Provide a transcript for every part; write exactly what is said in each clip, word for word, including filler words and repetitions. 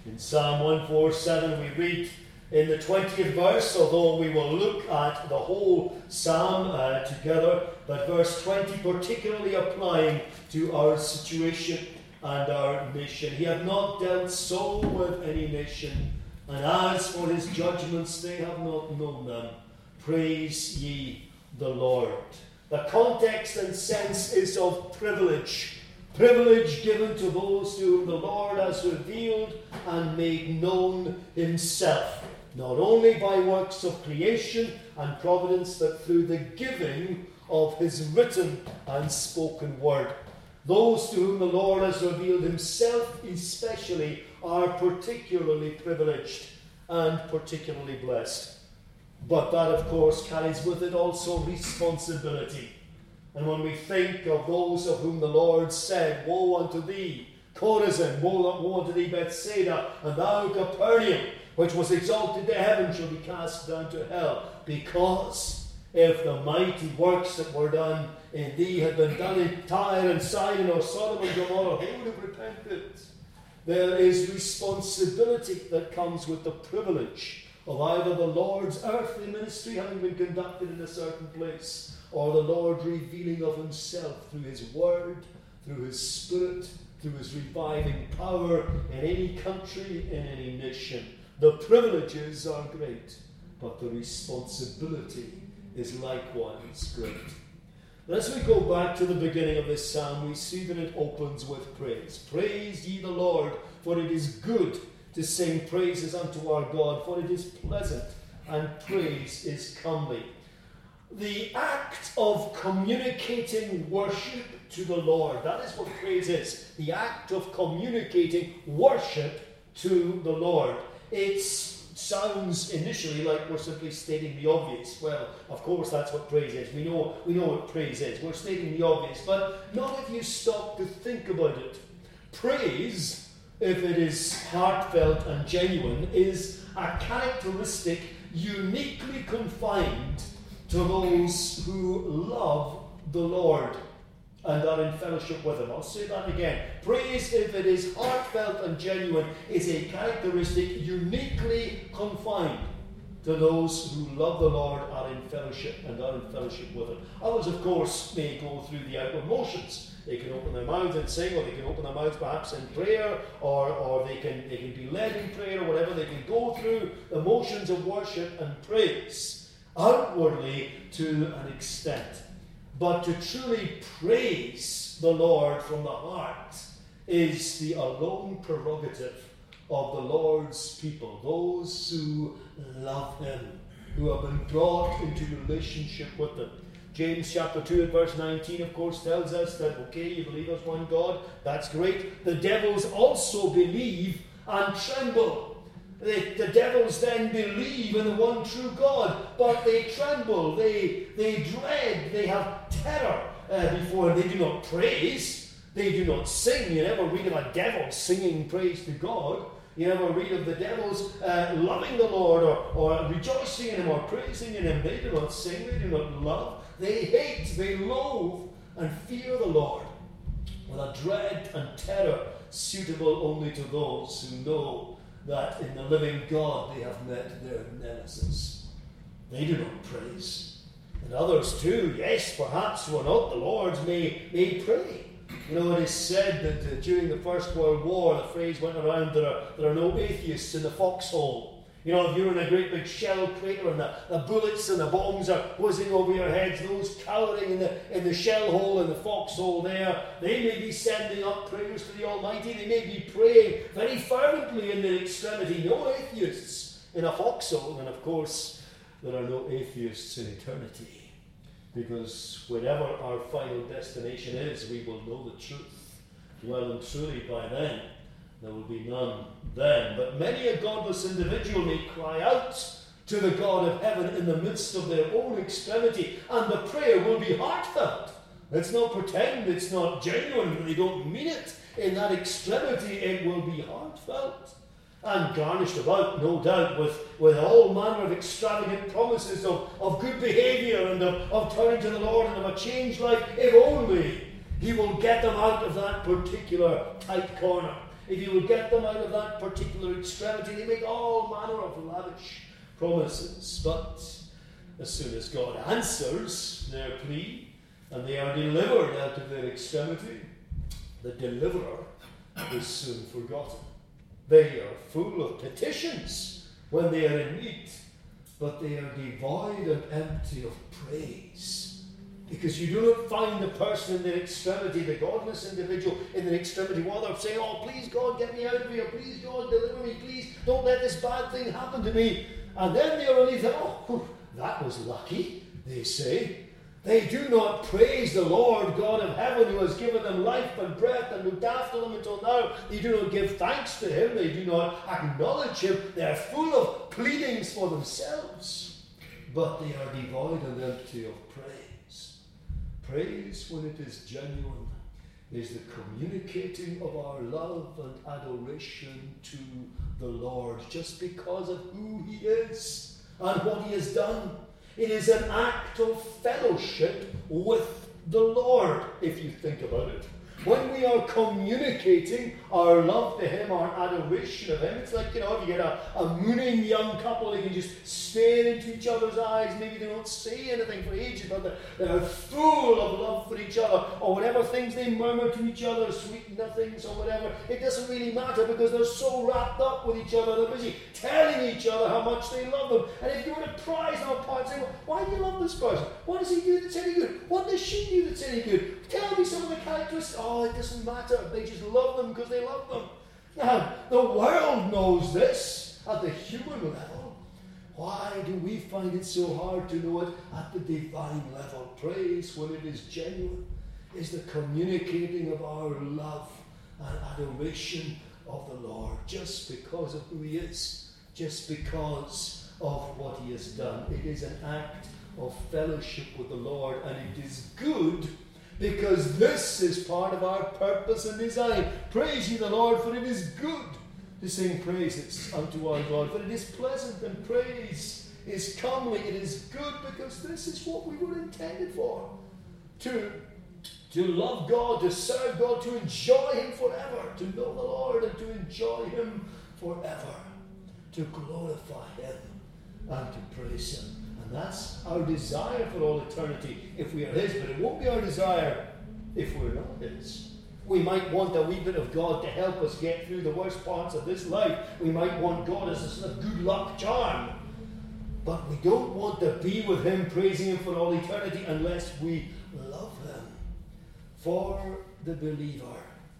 In Psalm one forty-seven we read in the twentieth verse, although we will look at the whole psalm uh, together, but verse twenty particularly applying to our situation and our nation. He hath not dealt so with any nation, and as for his judgments, they have not known them. Praise ye the Lord. The context and sense is of privilege. Privilege given to those to whom the Lord has revealed and made known himself, not only by works of creation and providence, but through the giving of his written and spoken word. Those to whom the Lord has revealed himself especially are particularly privileged and particularly blessed. But that, of course, carries with it also responsibility. And when we think of those of whom the Lord said, Woe unto thee, Chorazin, woe, woe unto thee, Bethsaida, and thou, Capernaum, which was exalted to heaven, shall be cast down to hell. Because if the mighty works that were done in thee had been done in Tyre and Sidon or Sodom and Gomorrah, they would have repented. There is responsibility that comes with the privilege of either the Lord's earthly ministry having been conducted in a certain place, or the Lord revealing of himself through his word, through his spirit, through his reviving power in any country, in any nation. The privileges are great, but the responsibility is likewise great. But as we go back to the beginning of this psalm, we see that it opens with praise. Praise ye the Lord, for it is good to sing praises unto our God, for it is pleasant, and praise is comely. The act of communicating worship to the Lord, that is what praise is. The act of communicating worship to the Lord. It sounds initially like we're simply stating the obvious. Well, of course that's what praise is. We know, we know what praise is. We're stating the obvious, but not if you stop to think about it. Praise, if it is heartfelt and genuine, is a characteristic uniquely confined to those who love the Lord and are in fellowship with him. I'll say that again. Praise, if it is heartfelt and genuine, is a characteristic uniquely confined to those who love the Lord, are in fellowship, and are in fellowship with him. Others, of course, may go through the outward motions. They can open their mouths and sing, or they can open their mouths perhaps in prayer, or, or they can they can be led in prayer, or whatever. They can go through the motions of worship and praise outwardly to an extent. But to truly praise the Lord from the heart is the alone prerogative of the Lord's people, those who love him, who have been brought into relationship with him. James chapter two and verse nineteen, of course, tells us that, okay, you believe there's one God, that's great. The devils also believe and tremble. The, the devils then believe in the one true God, but they tremble, they, they dread, they have terror uh, before him. They do not praise, they do not sing. You never read of a devil singing praise to God. You never read of the devils uh, loving the Lord, or, or rejoicing in him, or praising in him. They do not sing, they do not love. They hate, they loathe, and fear the Lord with a dread and terror suitable only to those who know that in the living God they have met their nemesis. They do not praise. And others too, yes, perhaps who are not the Lord's, may, may pray. You know, it is said that uh, during the First World War, the phrase went around, there are, there are no atheists in the foxhole. You know, if you're in a great big shell crater and the, the bullets and the bombs are whizzing over your heads, those cowering in the in the shell hole and the foxhole there, they may be sending up prayers to the Almighty. They may be praying very fervently in their extremity. No atheists in a foxhole. And of course, there are no atheists in eternity. Because whenever our final destination is, we will know the truth well and truly by then. There will be none then. But many a godless individual may cry out to the God of heaven in the midst of their own extremity, and the prayer will be heartfelt. Let's not pretend it's not genuine, they don't mean it. In that extremity, it will be heartfelt and garnished about, no doubt, with, with all manner of extravagant promises of, of good behaviour and of, of turning to the Lord and of a changed life, if only he will get them out of that particular tight corner. if you will get them out of that particular extremity, they make all manner of lavish promises. But as soon as God answers their plea and they are delivered out of their extremity, the deliverer is soon forgotten. They are full of petitions when they are in need, but they are devoid and empty of praise. Because you do not find the person in their extremity, the godless individual in their extremity, while they're saying, oh, please God, get me out of here. Please God, deliver me. Please don't let this bad thing happen to me. And then they are relieved that, oh, that was lucky, they say. They do not praise the Lord God of heaven, who has given them life and breath and looked after them until now. They do not give thanks to him. They do not acknowledge him. They are full of pleadings for themselves, but they are devoid and empty of praise. Praise, when it is genuine, is the communicating of our love and adoration to the Lord, just because of who he is and what he has done. It is an act of fellowship with the Lord, if you think about it. When we are communicating our love to him, our adoration of him, it's like, you know, if you get a, a mooning young couple, they can just stare into each other's eyes. Maybe they don't say anything for ages, but they're, they're full of love for each other, or whatever things they murmur to each other, sweet nothings or whatever. It doesn't really matter, because they're so wrapped up with each other. They're busy telling each other how much they love them. And if you were to prize them apart and say, well, why do you love this person? What does he do that's any good? What does she do that's any good? Tell me some of the characteristics. Oh, it doesn't matter. They just love them because they love them. Now, the world knows this at the human level. Why do we find it so hard to know it at the divine level? Praise, when it is genuine, is the communicating of our love and adoration of the Lord, just because of who he is, just because of what he has done. It is an act of fellowship with the Lord, and it is good, because this is part of our purpose and design. Praise ye the Lord, for it is good to sing praises unto our God, for it is pleasant, and praise is comely. It is good, because this is what we were intended for. To, to love God, to serve God, to enjoy him forever, to know the Lord and to enjoy him forever, to glorify him and to praise him. And that's our desire for all eternity if we are his, but it won't be our desire if we're not his. We might want a wee bit of God to help us get through the worst parts of this life. We might want God as a sort of good luck charm. But we don't want to be with him, praising him for all eternity, unless we love him. For the believer,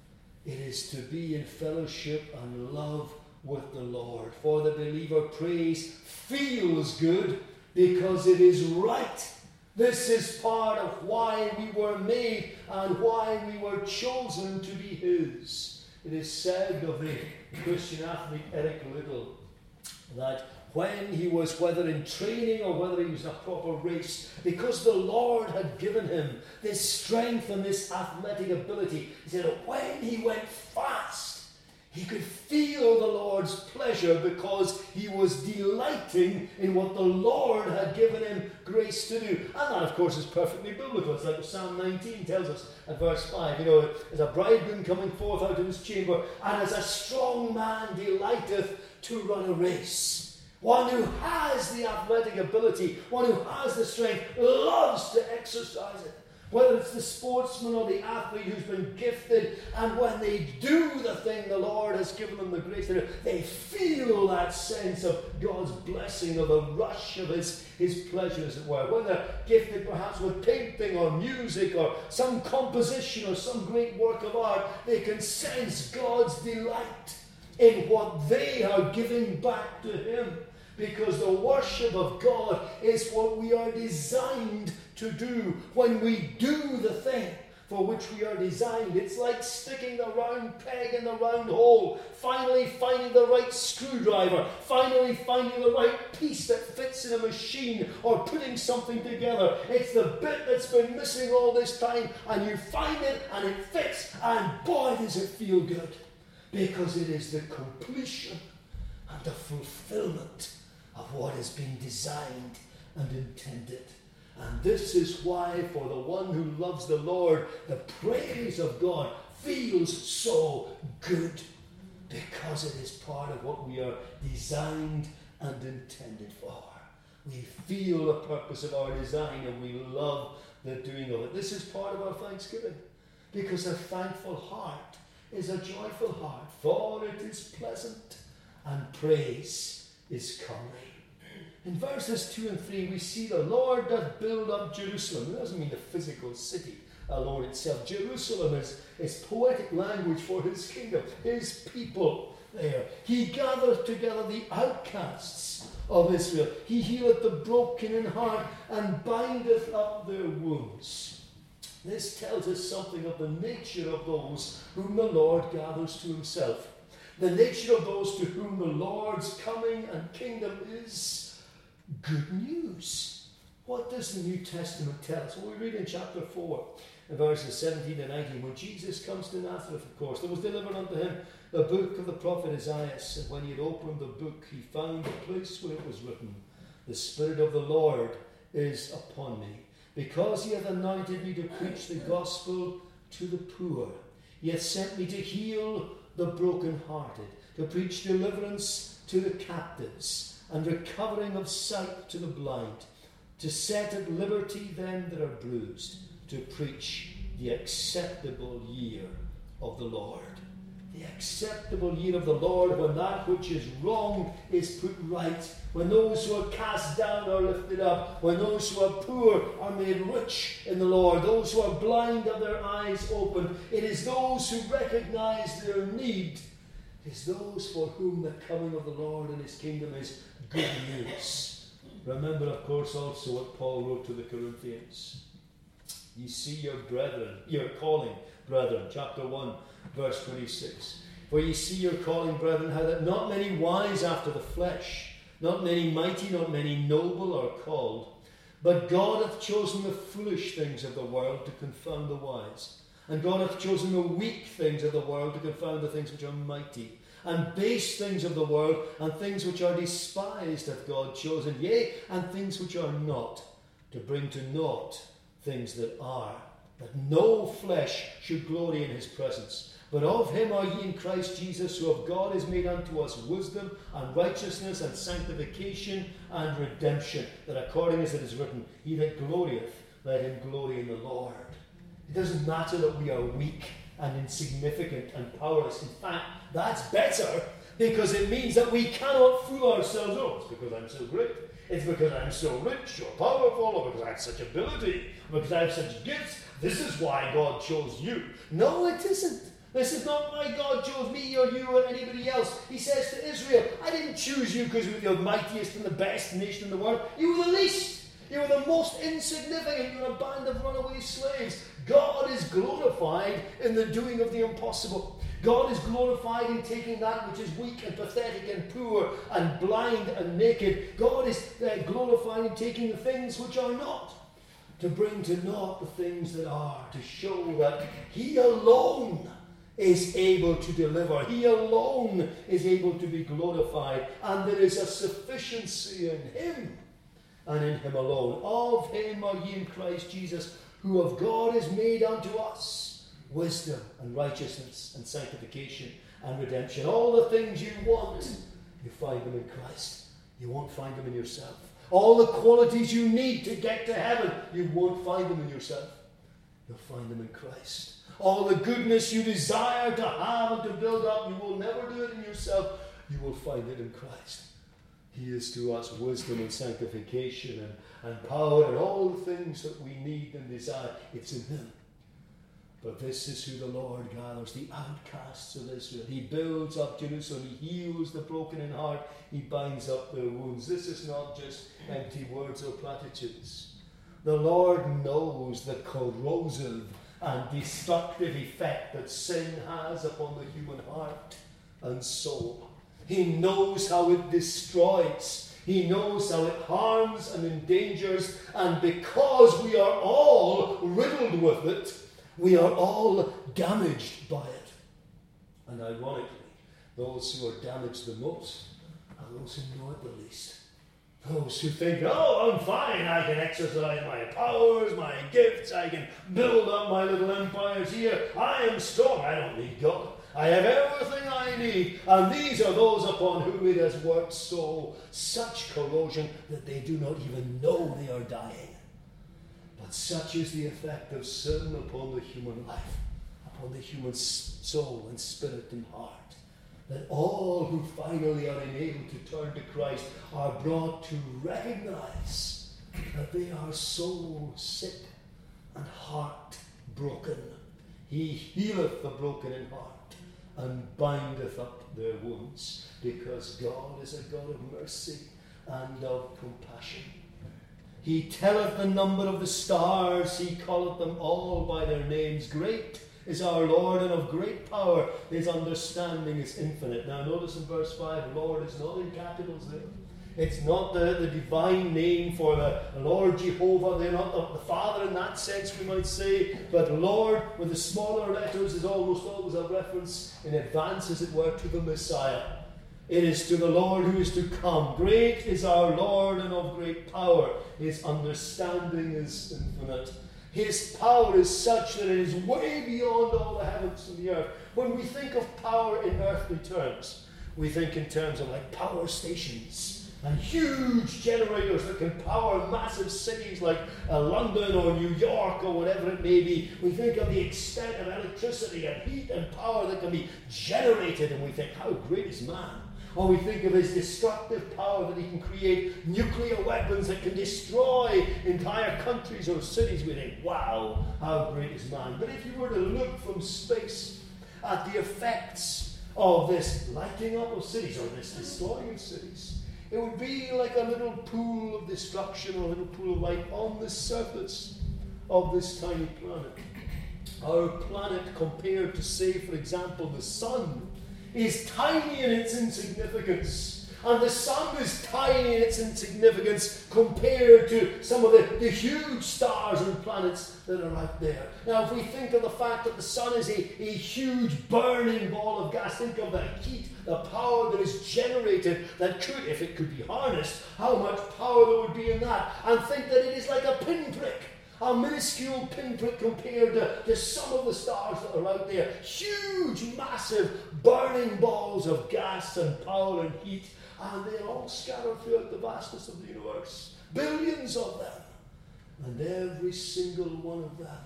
it is to be in fellowship and love with the Lord. For the believer, praise feels good, because it is right. This is part of why we were made and why we were chosen to be his. It is said of the Christian athlete Eric Liddell that when he was, whether in training or whether he was in a proper race, because the Lord had given him this strength and this athletic ability, he said that when he went fast, he could feel the Lord's pleasure, because he was delighting in what the Lord had given him grace to do. And that, of course, is perfectly biblical. It's like Psalm nineteen tells us at verse five. You know, as a bridegroom coming forth out of his chamber, and as a strong man delighteth to run a race. One who has the athletic ability, one who has the strength, loves to exercise it. Whether it's the sportsman or the athlete who's been gifted, and when they do the thing the Lord has given them the grace to do, they feel that sense of God's blessing, or the rush of his, his pleasure, as it were. When they're gifted perhaps with painting or music or some composition or some great work of art, they can sense God's delight in what they are giving back to him. Because the worship of God is what we are designed to do. When we do the thing for which we are designed, it's like sticking the round peg in the round hole, finally finding the right screwdriver, finally finding the right piece that fits in a machine, or putting something together. It's the bit that's been missing all this time, and you find it and it fits, and boy does it feel good, because it is the completion and the fulfillment of what has been designed and intended. And this is why, for the one who loves the Lord, the praise of God feels so good. because it is part of what we are designed and intended for. We feel the purpose of our design and we love the doing of it. This is part of our thanksgiving, because a thankful heart is a joyful heart, for it is pleasant and praise is comely. In verses two and three, we see the Lord doth build up Jerusalem. It doesn't mean the physical city alone itself. Jerusalem is, is poetic language for his kingdom, his people there. He gathereth together the outcasts of Israel. He healeth the broken in heart and bindeth up their wounds. This tells us something of the nature of those whom the Lord gathers to himself. The nature of those to whom the Lord's coming and kingdom is good news. What does the New Testament tell us? Well, we read in chapter four, in verses seventeen and nineteen, when Jesus comes to Nazareth, of course, there was delivered unto him the book of the prophet Isaiah, and when he had opened the book, he found the place where it was written, the Spirit of the Lord is upon me, because he hath anointed me to preach the gospel to the poor. He hath sent me to heal the brokenhearted, to preach deliverance to the captives, and recovering of sight to the blind, to set at liberty them that are bruised, to preach the acceptable year of the Lord. The acceptable year of the Lord, when that which is wrong is put right, when those who are cast down are lifted up, when those who are poor are made rich in the Lord, those who are blind have their eyes opened. It is those who recognize their need. It is those for whom the coming of the Lord and his kingdom is good news. Remember, of course, also what Paul wrote to the Corinthians. You see your brethren, your calling, brethren, chapter one, verse twenty-six. For ye see your calling, brethren, how that not many wise after the flesh, not many mighty, not many noble are called. But God hath chosen the foolish things of the world to confound the wise. And God hath chosen the weak things of the world to confound the things which are mighty. And base things of the world, and things which are despised hath God chosen, yea, and things which are not, to bring to naught things that are, that no flesh should glory in his presence. But of him are ye in Christ Jesus, who of God is made unto us wisdom and righteousness and sanctification and redemption, that according as it is written, he that glorieth, let him glory in the Lord. It doesn't matter that we are weak and insignificant and powerless. In fact, that's better, because it means that we cannot fool ourselves. Oh, it's because I'm so great. It's because I'm so rich or powerful, or because I have such ability, or because I have such gifts. This is why God chose you. No, it isn't. This is not why God chose me or you or anybody else. He says to Israel, I didn't choose you because you were the mightiest and the best nation in the world. You were the least. You were the most insignificant. You were a band of runaway slaves. God is glorified in the doing of the impossible. God is glorified in taking that which is weak and pathetic and poor and blind and naked. God is uh, glorified in taking the things which are not, to bring to naught the things that are, to show that he alone is able to deliver. He alone is able to be glorified, and there is a sufficiency in him and in him alone. Of him are ye in Christ Jesus, who of God is made unto us wisdom and righteousness and sanctification and redemption. All the things you want, you find them in Christ. You won't find them in yourself. All the qualities you need to get to heaven, you won't find them in yourself. You'll find them in Christ. All the goodness you desire to have and to build up, you will never do it in yourself. You will find it in Christ. He is to us wisdom and sanctification and, and power and all the things that we need and desire. It's in him. But this is who the Lord gathers, the outcasts of Israel. He builds up Jerusalem. He heals the broken in heart. He binds up their wounds. This is not just empty words or platitudes. The Lord knows the corrosive and destructive effect that sin has upon the human heart and soul. He knows how it destroys. He knows how it harms and endangers. And because we are all riddled with it, we are all damaged by it. And ironically, those who are damaged the most are those who know it the least. Those who think, oh, I'm fine, I can exercise my powers, my gifts, I can build up my little empires here. I am strong, I don't need God. I have everything I need, and these are those upon whom it has worked so such corrosion that they do not even know they are dying. But such is the effect of sin upon the human life, upon the human soul and spirit and heart, that all who finally are enabled to turn to Christ are brought to recognize that they are so sick and heart broken. He healeth the broken in heart and bindeth up their wounds, because God is a God of mercy and of compassion. He telleth the number of the stars, he calleth them all by their names. Great is our Lord, and of great power. His understanding is infinite. Now notice in verse five, Lord is not in capitals there. It's not the, the divine name for the Lord Jehovah. They're not the, the Father in that sense, we might say. But Lord, with the smaller letters, is almost always a reference in advance, as it were, to the Messiah. It is to the Lord who is to come. Great is our Lord, and of great power. His understanding is infinite. His power is such that it is way beyond all the heavens and the earth. When we think of power in earthly terms, we think in terms of like power stations and huge generators that can power massive cities like uh, London or New York or whatever it may be. We think of the extent of electricity and heat and power that can be generated, and we think, how great is man? Or we think of his destructive power, that he can create nuclear weapons that can destroy entire countries or cities. We think, wow, how great is man? But if you were to look from space at the effects of this lighting up of cities or this destroying of cities, it would be like a little pool of destruction or a little pool of light on the surface of this tiny planet. Our planet, compared to, say, for example, the sun, is tiny in its insignificance. And the sun is tiny in its insignificance compared to some of the, the huge stars and planets that are out there. Now, if we think of the fact that the sun is a, a huge burning ball of gas, think of the heat, the power that is generated that could, if it could be harnessed, how much power there would be in that. And think that it is like a pinprick. A minuscule pinprick compared to, to some of the stars that are out there. Huge, massive, burning balls of gas and power and heat. And they're all scattered throughout the vastness of the universe. Billions of them. And every single one of them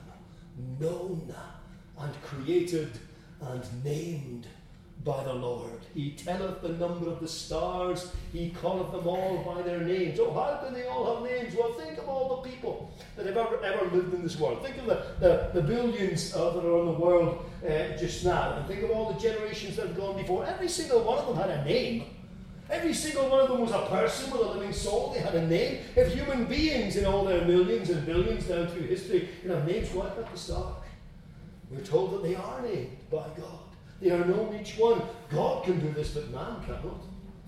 known and created and named by the Lord. He telleth the number of the stars, he calleth them all by their names. Oh, how can they all have names? Well, think of all the people that have ever, ever lived in this world. Think of the, the, the billions uh, that are in the world uh, just now, and think of all the generations that have gone before. Every single one of them had a name. Every single one of them was a person with a living soul. They had a name. If human beings in all their millions and billions down through history can have names, why not the stars? We're told that they are named by God. They are known each one. God can do this, but man cannot.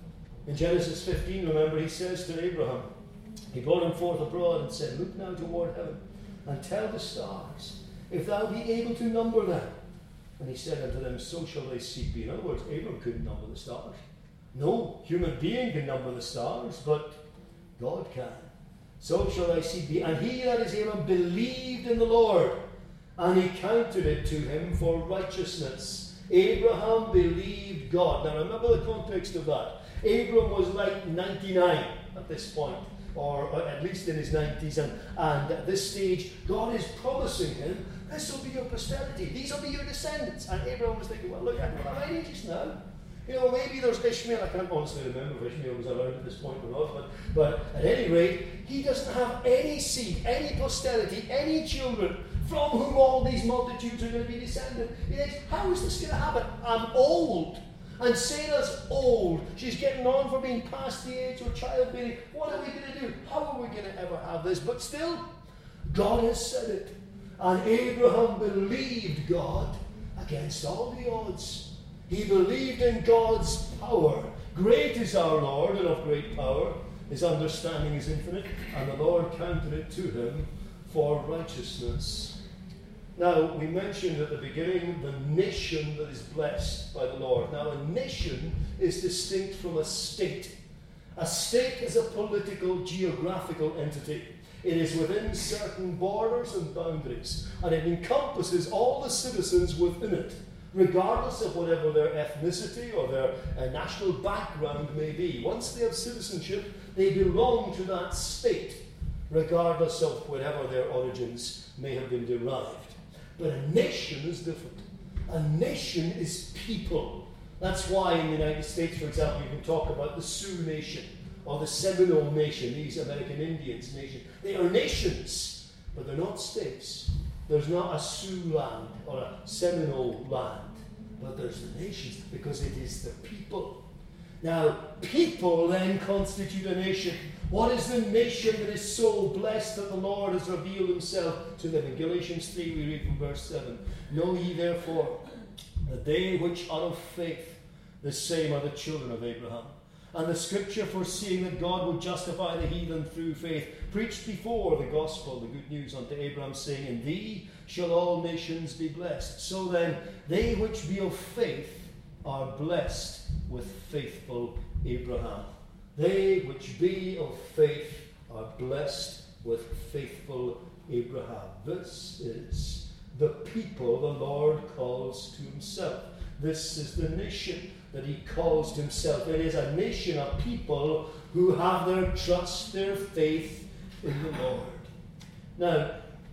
In Genesis fifteen, remember, he says to Abraham, he brought him forth abroad and said, look now toward heaven and tell the stars, if thou be able to number them. And he said unto them, so shall thy seed be. In other words, Abraham couldn't number the stars. No human being can number the stars, but God can. So shall thy seed be. And he, that is Abraham, believed in the Lord, and he counted it to him for righteousness. Abraham believed God. Now remember the context of that. Abraham was like ninety-nine at this point, or at least in his nineties, and, and at this stage, God is promising him, this will be your posterity, these will be your descendants. And Abraham was thinking, well, look, I don't have any just now. You know, maybe there's Ishmael. I can't honestly remember if Ishmael was around at this point or not, but, but at any rate, he doesn't have any seed, any posterity, any children from whom all these multitudes are going to be descended. He thinks, how is this going to happen? I'm old. And Sarah's old. She's getting on for being past the age of childbearing. What are we going to do? How are we going to ever have this? But still, God has said it. And Abraham believed God against all the odds. He believed in God's power. Great is our Lord, and of great power. His understanding is infinite, and the Lord counted it to him for righteousness. Now, we mentioned at the beginning the nation that is blessed by the Lord. Now, a nation is distinct from a state. A state is a political, geographical entity. It is within certain borders and boundaries, and it encompasses all the citizens within it. regardless of whatever their ethnicity or their uh, national background may be. Once they have citizenship, they belong to that state, regardless of whatever their origins may have been derived. But a nation is different. A nation is people. That's why in the United States, for example, you can talk about the Sioux Nation or the Seminole Nation, these American Indians nation. They are nations, but they're not states. There's not a Sioux land or a Seminole land, but there's the nations because it is the people. Now, people then constitute a nation. What is the nation that is so blessed that the Lord has revealed himself to them? In Galatians three, we read from verse seven, "Know ye therefore that they which are of faith, the same are the children of Abraham. And the scripture, foreseeing that God would justify the heathen through faith, preached before the gospel, the good news, unto Abraham, saying, In thee shall all nations be blessed. So then, they which be of faith are blessed with faithful Abraham." They which be of faith are blessed with faithful Abraham. This is the people the Lord calls to himself. This is the nation that he calls to himself. It is a nation of people who have their trust, their faith in the Lord. Now,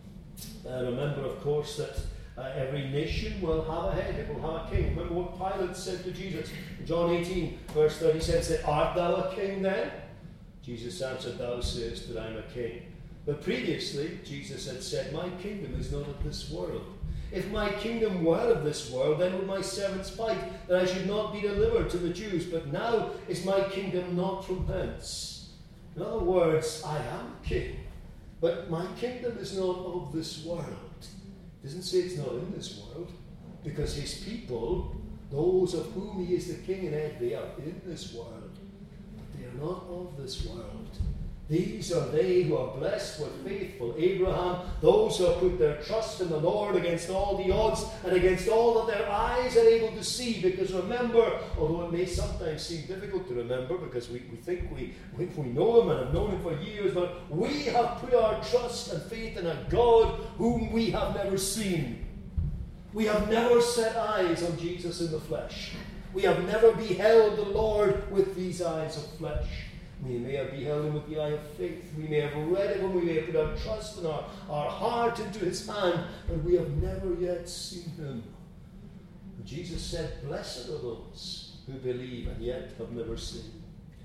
uh, remember, of course, that uh, every nation will have a head, it will have a king. Remember what Pilate said to Jesus. In John eighteen, verse thirty-seven, said, "Art thou a king then?" Jesus answered, "Thou sayest that I am a king." But previously, Jesus had said, "My kingdom is not of this world. If my kingdom were of this world, then would my servants fight, that I should not be delivered to the Jews. But now is my kingdom not from hence." In other words, I am king, but my kingdom is not of this world. It doesn't say it's not in this world, because his people, those of whom he is the king and head, they are in this world, but they are not of this world. These are they who are blessed with faithful Abraham, those who have put their trust in the Lord against all the odds and against all that their eyes are able to see. Because remember, although it may sometimes seem difficult to remember because we, we think we, we, we know him and have known him for years, but we have put our trust and faith in a God whom we have never seen. We have never set eyes on Jesus in the flesh. We have never beheld the Lord with these eyes of flesh. We may have beheld him with the eye of faith. We may have read of him. We may have put our trust and our, our heart into his hand, but we have never yet seen him. And Jesus said, "Blessed are those who believe and yet have never seen."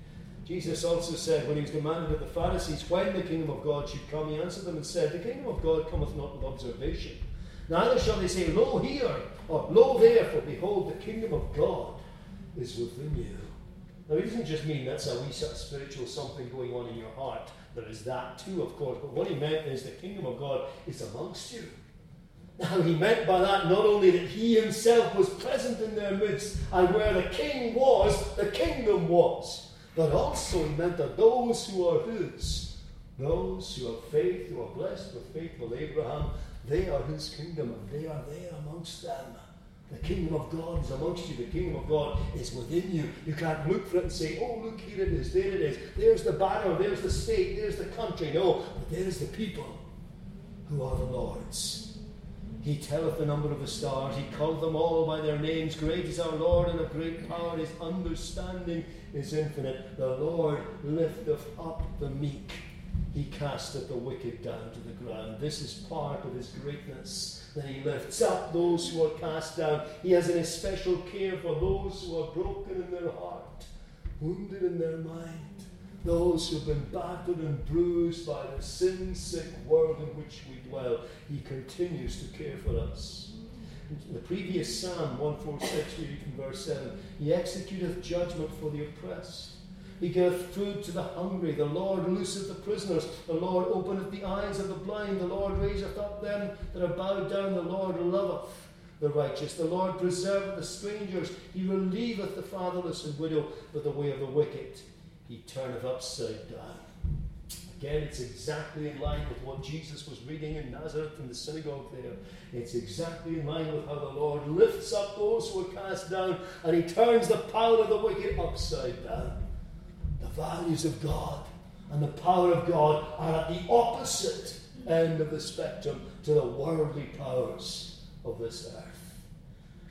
Jesus also said, when he was demanded of the Pharisees when the kingdom of God should come, he answered them and said, "The kingdom of God cometh not with observation. Neither shall they say, Lo here, or Lo there, for behold, the kingdom of God is within you." Now, he doesn't just mean that's a wee sort of spiritual something going on in your heart. There is that too, of course. But what he meant is the kingdom of God is amongst you. Now, he meant by that not only that he himself was present in their midst, and where the king was, the kingdom was. But also he meant that those who are his, those who have faith, who are blessed with faithful Abraham, they are his kingdom, and they are there amongst them. The kingdom of God is amongst you. The kingdom of God is within you. You can't look for it and say, "Oh, look, here it is, there it is. There's the banner, there's the state, there's the country." No, but there's the people who are the Lord's. He telleth the number of the stars. He calleth them all by their names. Great is our Lord, and of great power. His understanding is infinite. The Lord lifteth up the meek. He casteth the wicked down to the ground. This is part of his greatness, that he lifts up those who are cast down. He has an especial care for those who are broken in their heart, wounded in their mind, those who have been battered and bruised by the sin-sick world in which we dwell. He continues to care for us. In the previous Psalm one forty-six, we read from verse seven, "He executeth judgment for the oppressed. He giveth food to the hungry. The Lord looseth the prisoners. The Lord openeth the eyes of the blind. The Lord raiseth up them that are bowed down. The Lord loveth the righteous. The Lord preserveth the strangers. He relieveth the fatherless and widow, but the way of the wicked he turneth upside down." Again, it's exactly in line with what Jesus was reading in Nazareth in the synagogue there. It's exactly in line with how the Lord lifts up those who are cast down, and he turns the power of the wicked upside down. The values of God and the power of God are at the opposite end of the spectrum to the worldly powers of this earth.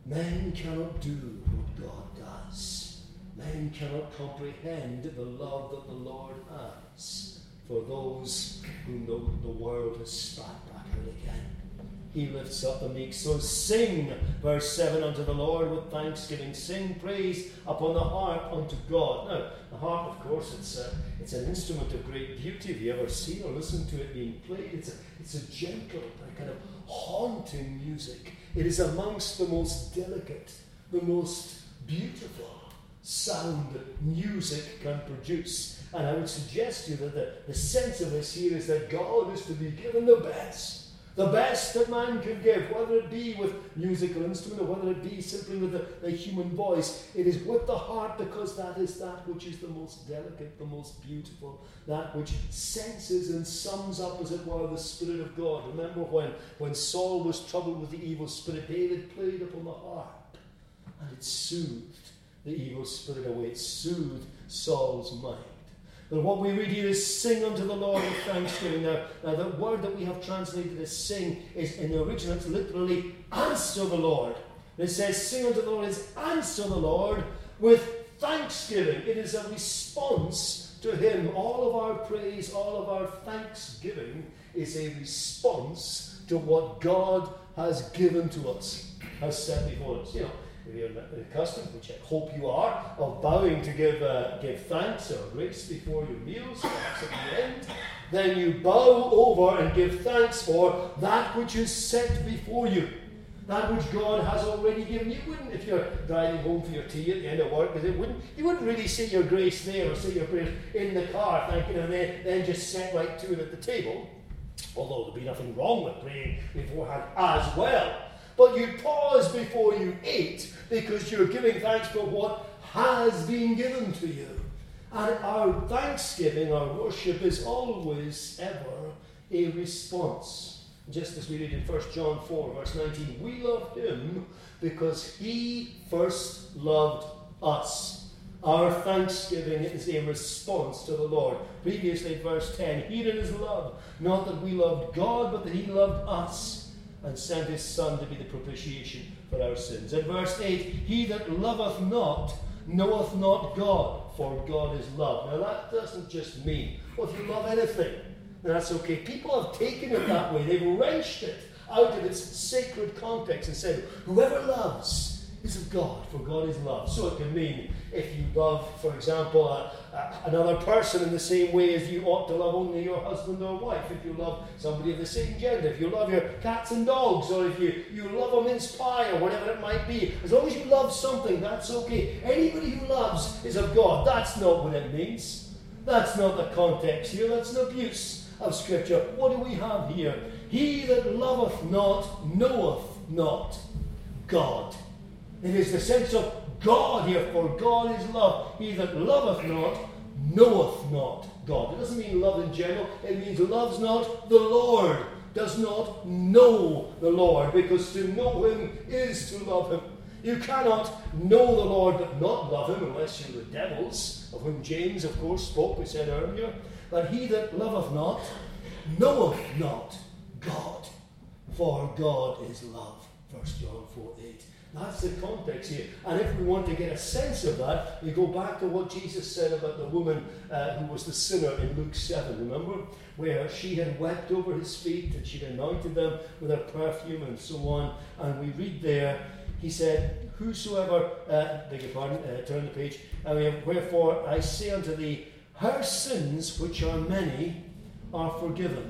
Men cannot do what God does. Men cannot comprehend the love that the Lord has for those whom the, the world has spat back out again. He lifts up the meek. So sing, verse seven, unto the Lord with thanksgiving. Sing praise upon the harp unto God. Now, the harp, of course, it's a, it's an instrument of great beauty. Have you ever seen or listened to it being played? It's a, it's a gentle, a kind of haunting music. It is amongst the most delicate, the most beautiful sound that music can produce. And I would suggest to you that the, the sense of this here is that God is to be given the best. The best that man can give, whether it be with musical instrument or whether it be simply with the, the human voice. It is with the heart, because that is that which is the most delicate, the most beautiful, that which senses and sums up, as it were, the Spirit of God. Remember when, when Saul was troubled with the evil spirit, David played upon the harp, and it soothed the evil spirit away. It soothed Saul's mind. But what we read here is sing unto the Lord with thanksgiving. Now, now the word that we have translated as sing is in the original, it's literally answer the Lord. And it says sing unto the Lord is answer the Lord with thanksgiving. It is a response to Him. All of our praise, all of our thanksgiving is a response to what God has given to us, has set before us. You know, if you're accustomed, which I hope you are, of bowing to give uh, give thanks or grace before your meals, perhaps at the end, then you bow over and give thanks for that which is set before you, that which God has already given. You wouldn't, if you're driving home for your tea at the end of work, because it wouldn't, you wouldn't really say your grace there or say your prayers in the car, thanking, and then, then just set right to it at the table. Although there'd be nothing wrong with praying beforehand as well. But you pause before you eat because you're giving thanks for what has been given to you. And our thanksgiving, our worship, is always ever a response. Just as we read in First John four, verse nineteen, we love Him because He first loved us. Our thanksgiving is a response to the Lord. Previously, verse ten, herein is love, not that we loved God, but that He loved us and sent His Son to be the propitiation for our sins. And verse eight, he that loveth not knoweth not God, for God is love. Now that doesn't just mean, well, if you love anything, then that's okay. People have taken it that way. They've wrenched it out of its sacred context and said, whoever loves is of God, for God is love. So it can mean if you love, for example, a, a, another person in the same way as you ought to love only your husband or wife, if you love somebody of the same gender, if you love your cats and dogs, or if you, you love a mince pie or whatever it might be, as long as you love something, that's okay. Anybody who loves is of God. That's not what it means. That's not the context here. That's an abuse of Scripture. What do we have here? He that loveth not knoweth not God. It is the sense of God here, for God is love. He that loveth not knoweth not God. It doesn't mean love in general. It means loves not the Lord, does not know the Lord, because to know Him is to love Him. You cannot know the Lord but not love Him unless you're the devils, of whom James, of course, spoke, we said earlier. But he that loveth not knoweth not God, for God is love. First John four eight. That's the context here. And if we want to get a sense of that, we go back to what Jesus said about the woman uh, who was the sinner in Luke seven, remember? Where she had wept over His feet and she'd anointed them with her perfume and so on. And we read there, He said, whosoever, uh, beg your pardon, uh, turn the page, uh, wherefore I say unto thee, her sins, which are many, are forgiven.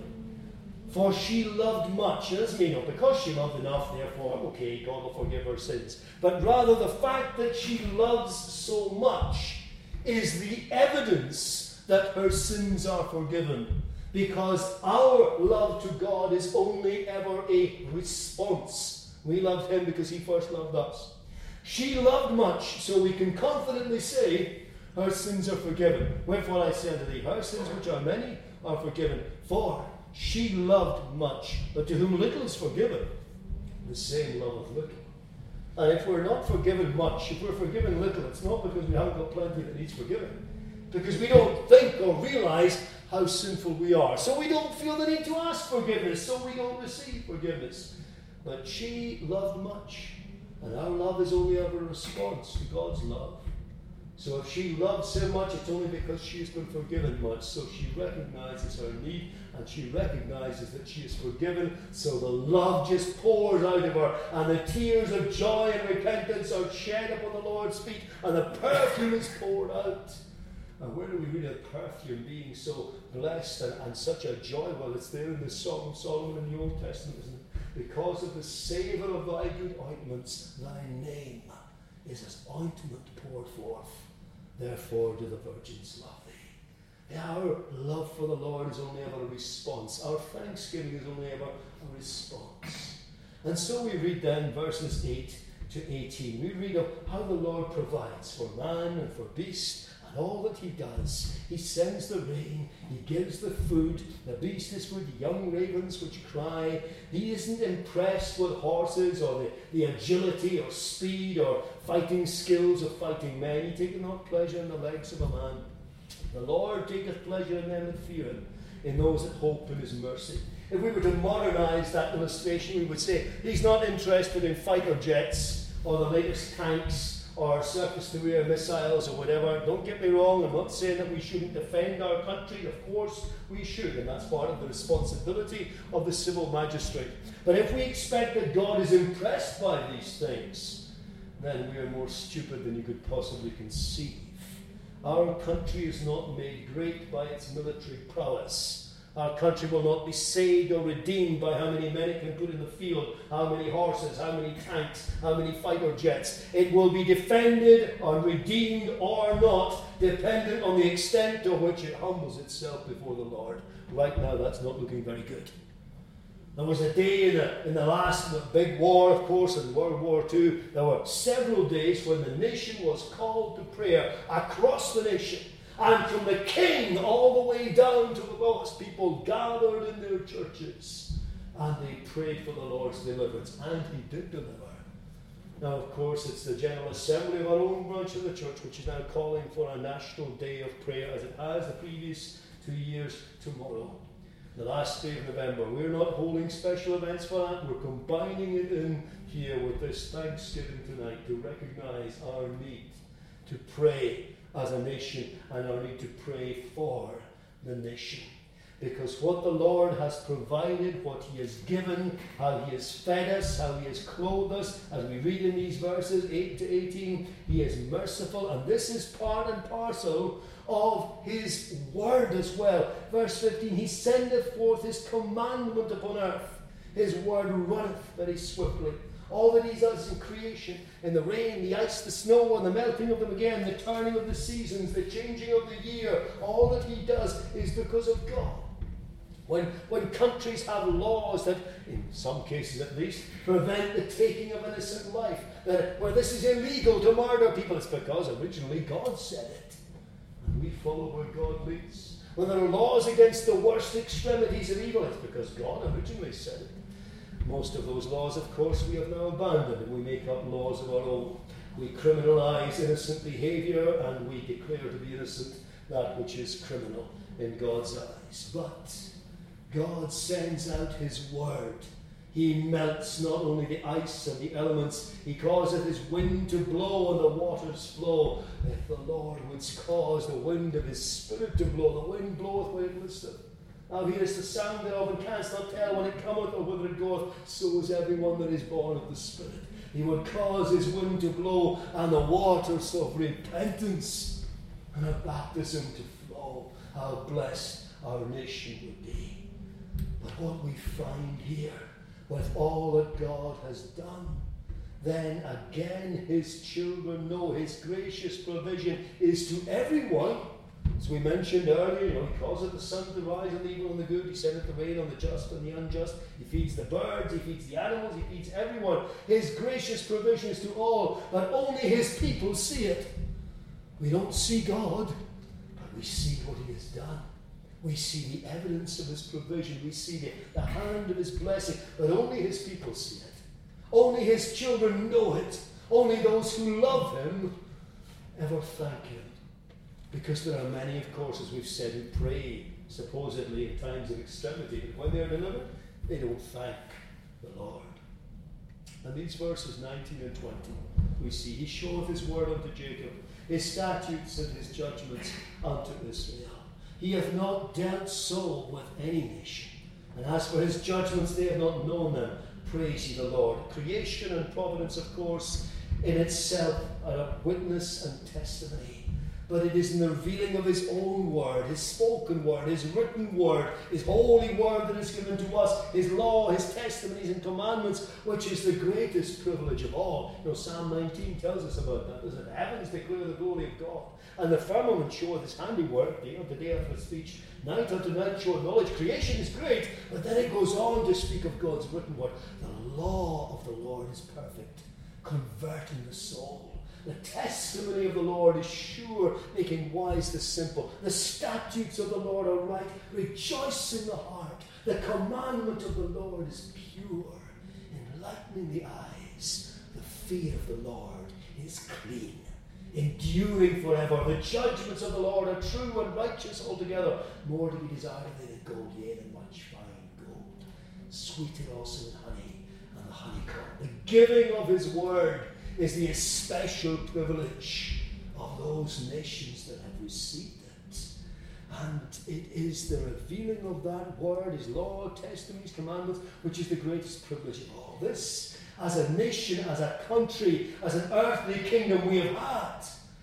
For she loved much. It doesn't mean, oh, because she loved enough, therefore, okay, God will forgive her sins. But rather the fact that she loves so much is the evidence that her sins are forgiven. Because our love to God is only ever a response. We loved Him because He first loved us. She loved much, so we can confidently say, her sins are forgiven. Wherefore I say unto thee, her sins, which are many, are forgiven. For she loved much, but to whom little is forgiven, the same loveth little. And if we're not forgiven much, if we're forgiven little, it's not because we haven't got plenty that needs forgiven. Because we don't think or realize how sinful we are. So we don't feel the need to ask forgiveness, so we don't receive forgiveness. But she loved much, And our love is only ever a response to God's love. So if she loves so much, it's only because she has been forgiven much. So she recognizes her need, and she recognizes that she is forgiven. So the love just pours out of her, and the tears of joy and repentance are shed upon the Lord's feet, and the perfume is poured out. And where do we read of perfume being so blessed and, and such a joy? Well, it's there in the Song of Solomon in the Old Testament, isn't it? Because of the savour of thy good ointments, thy name is as ointment poured forth. Therefore do the virgins love thee. Our love for the Lord is only ever a response. Our thanksgiving is only ever a response. And so we read then verses eight to eighteen. We read of how the Lord provides for man and for beast, and all that he does. He sends the rain, he gives the food. The beast is with young ravens which cry. He isn't impressed with horses or the, the agility or speed or fighting skills of fighting men. He taketh not pleasure in the legs of a man. The Lord taketh pleasure in them that fear him, in those that hope in his mercy. If we were to modernize that illustration, we would say he's not interested in fighter jets or the latest tanks or surface-to-air missiles or whatever. Don't get me wrong, I'm not saying that we shouldn't defend our country. Of course we should, and that's part of the responsibility of the civil magistrate. But if we expect that God is impressed by these things, then we are more stupid than you could possibly conceive. Our country is not made great by its military prowess. Our country will not be saved or redeemed by how many men it can put in the field, how many horses, how many tanks, how many fighter jets. It will be defended or redeemed or not, dependent on the extent to which it humbles itself before the Lord. Right now, that's not looking very good. There was a day in the, in the last big war, of course, in World War Two, there were several days when the nation was called to prayer across the nation. And from the king all the way down to the lowest, people gathered in their churches and they prayed for the Lord's deliverance. And he did deliver. Now, of course, it's the General Assembly of our own branch of the church which is now calling for a national day of prayer, as it has the previous two years tomorrow. The last day of November. We're not holding special events for that. We're combining it in here with this Thanksgiving tonight to recognize our need to pray as a nation, and our need to pray for the nation. Because what the Lord has provided, what he has given, how he has fed us, how he has clothed us, as we read in these verses eight to eighteen, he is merciful, and this is part and parcel of his word as well. Verse fifteen, he sendeth forth his commandment upon earth. His word runneth very swiftly. All that he does in creation, in the rain, the ice, the snow, and the melting of them again, the turning of the seasons, the changing of the year, all that he does is because of God. When, when countries have laws that, in some cases at least, prevent the taking of innocent life, that where this is illegal to murder people, it's because originally God said it. And we follow where God leads. When there are laws against the worst extremities of evil, it's because God originally said it. Most of those laws, of course, we have now abandoned, and we make up laws of our own. We criminalize innocent behavior, and we declare to be innocent that which is criminal in God's eyes. But God sends out his word. He melts not only the ice and the elements, he causeth his wind to blow and the waters flow. If the Lord would cause the wind of his spirit to blow, the wind bloweth where it listeth. Thou hearest the sound thereof, and canst not tell when it cometh or whither it goeth. So is everyone that is born of the Spirit. He would cause his wind to blow, and the waters of repentance and of baptism to flow. How blessed our nation would be. But what we find here, with all that God has done, then again his children know his gracious provision is to everyone. As we mentioned earlier, you know, he causeth the sun to rise on the evil and the good. He sendeth the rain on the just and the unjust. He feeds the birds, he feeds the animals, he feeds everyone. His gracious provision is to all, but only his people see it. We don't see God, but we see what he has done. We see the evidence of his provision. We see the, the hand of his blessing, but only his people see it. Only his children know it. Only those who love him ever thank him. Because there are many, of course, as we've said, who pray supposedly in times of extremity, but when they are delivered, they don't thank the Lord. And these verses nineteen and twenty, we see, he showeth his word unto Jacob, his statutes and his judgments unto Israel. He hath not dealt so with any nation. And as for his judgments, they have not known them. Praise ye the Lord. Creation and providence, of course, in itself are a witness and testimony. But it is in the revealing of his own word, his spoken word, his written word, his holy word that is given to us, his law, his testimonies and commandments, which is the greatest privilege of all. You know, Psalm nineteen tells us about that, doesn't it? Heavens declare the glory of God, and the firmament showeth his handiwork, day unto day after speech, night unto night showeth knowledge. Creation is great, but then it goes on to speak of God's written word. The law of the Lord is perfect, converting the soul. The testimony of the Lord is sure, making wise the simple. The statutes of the Lord are right, rejoice in the heart. The commandment of the Lord is pure, enlightening the eyes. The fear of the Lord is clean, enduring forever. The judgments of the Lord are true and righteous altogether, more to be desired than gold, yea, than much fine gold. Sweeter also than honey, and the honeycomb. The giving of his word is the especial privilege of those nations that have received it. And it is the revealing of that word, his law, testimonies, commandments, which is the greatest privilege of all. This, as a nation, as a country, as an earthly kingdom we have had.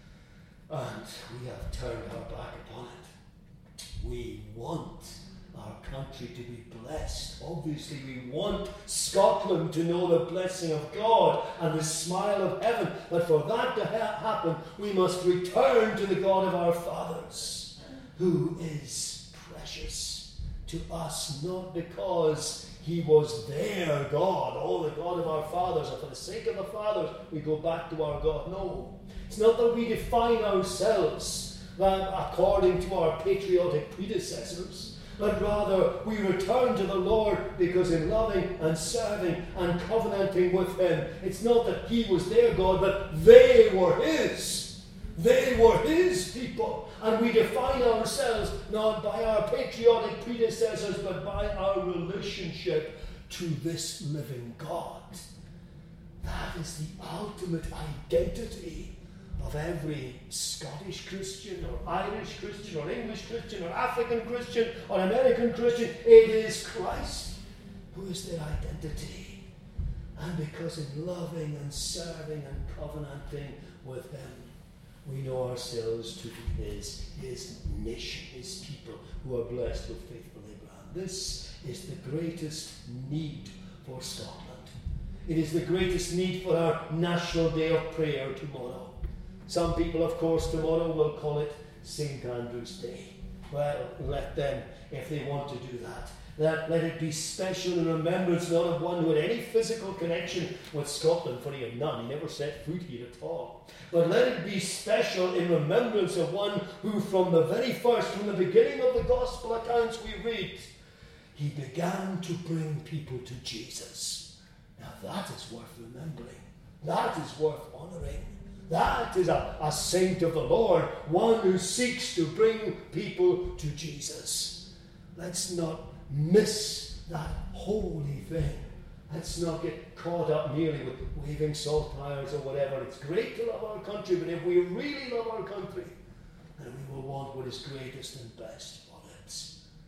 And we have turned our back upon it. We want our country to be blessed. Obviously, we want Scotland to know the blessing of God and the smile of heaven. But for that to ha- happen, we must return to the God of our fathers, who is precious to us, not because he was their God, oh, the God of our fathers, and for the sake of the fathers, we go back to our God. No, it's not that we define ourselves according to our patriotic predecessors, but rather we return to the Lord because in loving and serving and covenanting with him, it's not that he was their God, but they were his. They were his people. And we define ourselves not by our patriotic predecessors, but by our relationship to this living God. That is the ultimate identity of every Scottish Christian or Irish Christian or English Christian or African Christian or American Christian. It is Christ who is their identity. And because in loving and serving and covenanting with him, we know ourselves to be his, his nation, his people who are blessed with faithful Abraham. This is the greatest need for Scotland. It is the greatest need for our National Day of Prayer tomorrow. Some people, of course, tomorrow will call it Saint Andrew's Day. Well, let them, if they want to do that. That let it be special in remembrance not of one who had any physical connection with Scotland, for he had none. He never set foot here at all. But let it be special in remembrance of one who from the very first, from the beginning of the gospel accounts we read, he began to bring people to Jesus. Now that is worth remembering. That is worth honouring. That is a, a saint of the Lord, one who seeks to bring people to Jesus. Let's not miss that holy thing. Let's not get caught up merely with waving saltires or whatever. It's great to love our country, but if we really love our country, then we will want what is greatest and best for it.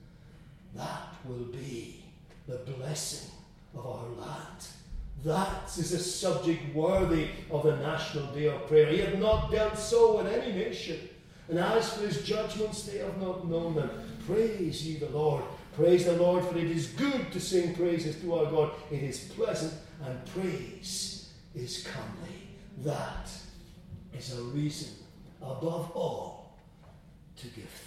That will be the blessing of our land. That is a subject worthy of the National Day of Prayer. He hath not dealt so with any nation. And as for his judgments, they have not known them. Praise ye the Lord. Praise the Lord, for it is good to sing praises to our God. It is pleasant, and praise is comely. That is a reason, above all, to give thanks.